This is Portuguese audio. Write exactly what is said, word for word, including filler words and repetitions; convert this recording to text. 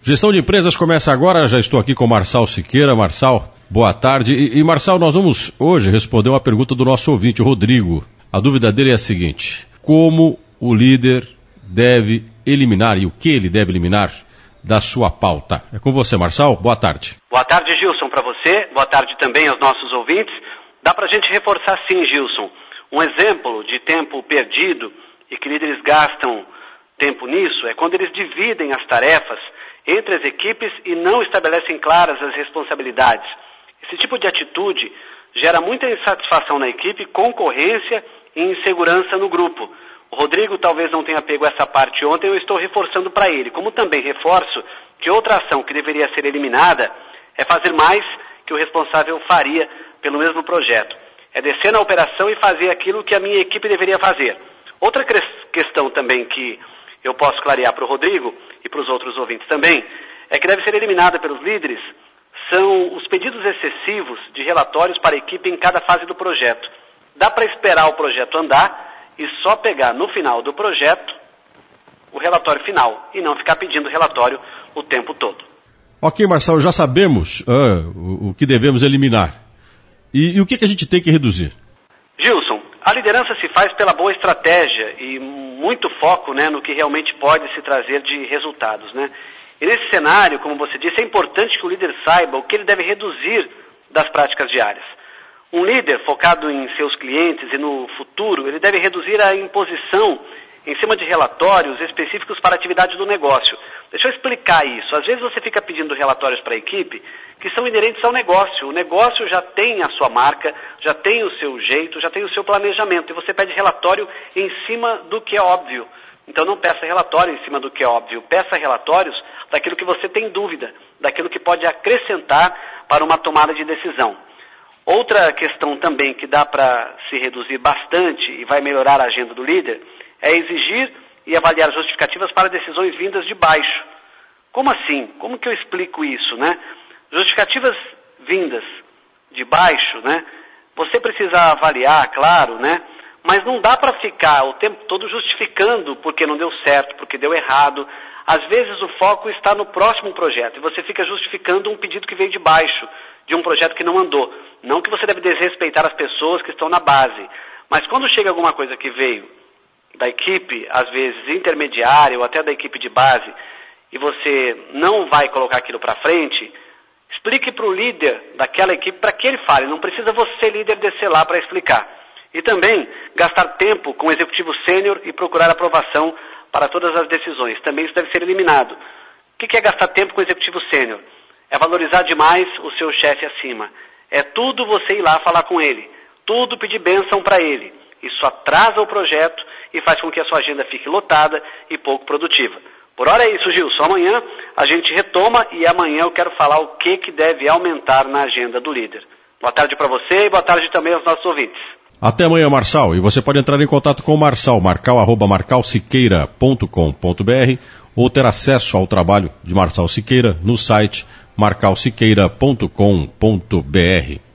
Gestão de Empresas começa agora, já estou aqui com o Marçal Siqueira. Marçal, boa tarde. E, e Marçal, nós vamos hoje responder uma pergunta do nosso ouvinte, o Rodrigo. A dúvida dele é a seguinte: como o líder deve eliminar, e o que ele deve eliminar da sua pauta? É com você, Marçal, boa tarde. Boa tarde, Gilson, para você, boa tarde também aos nossos ouvintes. Dá para a gente reforçar sim, Gilson, um exemplo de tempo perdido e que líderes gastam tempo nisso é quando eles dividem as tarefas entre as equipes e não estabelecem claras as responsabilidades. Esse tipo de atitude gera muita insatisfação na equipe, concorrência e insegurança no grupo. O Rodrigo talvez não tenha pego essa parte ontem, eu estou reforçando para ele. Como também reforço que outra ação que deveria ser eliminada é fazer mais que o responsável faria pelo mesmo projeto. É descer na operação e fazer aquilo que a minha equipe deveria fazer. Outra questão também que eu posso clarear para o Rodrigo e para os outros ouvintes também, é que deve ser eliminada pelos líderes, são os pedidos excessivos de relatórios para a equipe em cada fase do projeto. Dá para esperar o projeto andar e só pegar no final do projeto o relatório final e não ficar pedindo relatório o tempo todo. Ok, Marçal, já sabemos uh, o, o que devemos eliminar. E, e o que, que a gente tem que reduzir? Gilson, a liderança se faz pela boa estratégia e muito foco, né, no que realmente pode se trazer de resultados, né? E nesse cenário, como você disse, é importante que o líder saiba o que ele deve reduzir das práticas diárias. Um líder focado em seus clientes e no futuro, ele deve reduzir a imposição em cima de relatórios específicos para a atividade do negócio. Deixa eu explicar isso. Às vezes você fica pedindo relatórios para a equipe que são inerentes ao negócio. O negócio já tem a sua marca, já tem o seu jeito, já tem o seu planejamento. E você pede relatório em cima do que é óbvio. Então não peça relatório em cima do que é óbvio. Peça relatórios daquilo que você tem dúvida, daquilo que pode acrescentar para uma tomada de decisão. Outra questão também que dá para se reduzir bastante e vai melhorar a agenda do líder é exigir e avaliar justificativas para decisões vindas de baixo. Como assim? Como que eu explico isso, né? Justificativas vindas de baixo, né? Você precisa avaliar, claro, né? Mas não dá para ficar o tempo todo justificando porque não deu certo, porque deu errado. Às vezes o foco está no próximo projeto e você fica justificando um pedido que veio de baixo, de um projeto que não andou. Não que você deve desrespeitar as pessoas que estão na base, mas quando chega alguma coisa que veio da equipe, às vezes intermediária ou até da equipe de base, e você não vai colocar aquilo para frente, explique para o líder daquela equipe para que ele fale. Não precisa você, líder, descer lá para explicar. E também gastar tempo com o executivo sênior e procurar aprovação para todas as decisões. Também isso deve ser eliminado. O que é gastar tempo com o executivo sênior? É valorizar demais o seu chefe acima. É tudo você ir lá falar com ele. Tudo pedir bênção para ele. Isso atrasa o projeto e faz com que a sua agenda fique lotada e pouco produtiva. Por hora é isso, Gilson. Amanhã a gente retoma e amanhã eu quero falar o que, que deve aumentar na agenda do líder. Boa tarde para você e boa tarde também aos nossos ouvintes. Até amanhã, Marçal. E você pode entrar em contato com o Marçal, marcal arroba marcal siqueira ponto com ponto br ou ter acesso ao trabalho de Marçal Siqueira no site marcal siqueira ponto com ponto br.